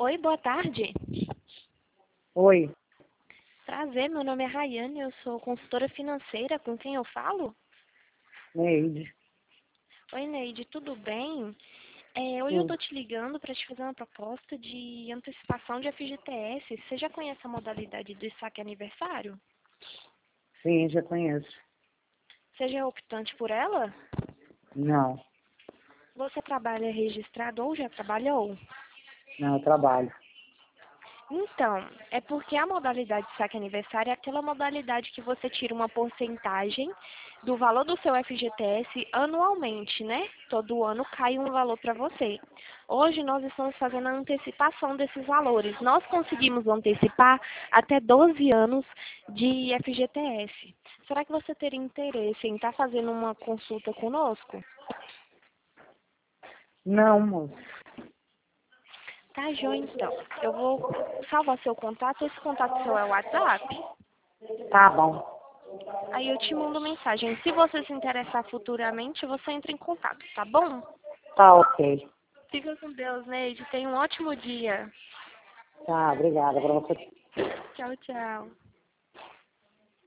Oi, boa tarde. Oi, Prazer, meu nome é Rayane, eu sou consultora financeira. Com quem eu falo? Neide. Oi, Neide, tudo bem? Hoje eu Sim, estou te ligando para te fazer uma proposta de antecipação de FGTS. Você já conhece a modalidade do saque aniversário? sim, já conheço. Você já é optante por ela? Não, Você trabalha registrado ou já trabalhou? não, eu trabalho. Então, é porque a modalidade de saque aniversário é aquela modalidade que você tira uma porcentagem do valor do seu FGTS anualmente, né? Todo ano cai um valor para você. Hoje nós estamos fazendo a antecipação desses valores. Nós conseguimos antecipar até 12 anos de FGTS. Será que você teria interesse em estar fazendo uma consulta conosco? Não, moço. Tá, joia, então. Eu vou salvar seu contato. Esse contato seu é o WhatsApp? Tá bom. Aí eu te mando mensagem. Se você se interessar futuramente, você entra em contato, tá bom? Tá ok. Fica com Deus, Neide. Tenha um ótimo dia. Tá, obrigada pra você. Tchau, tchau.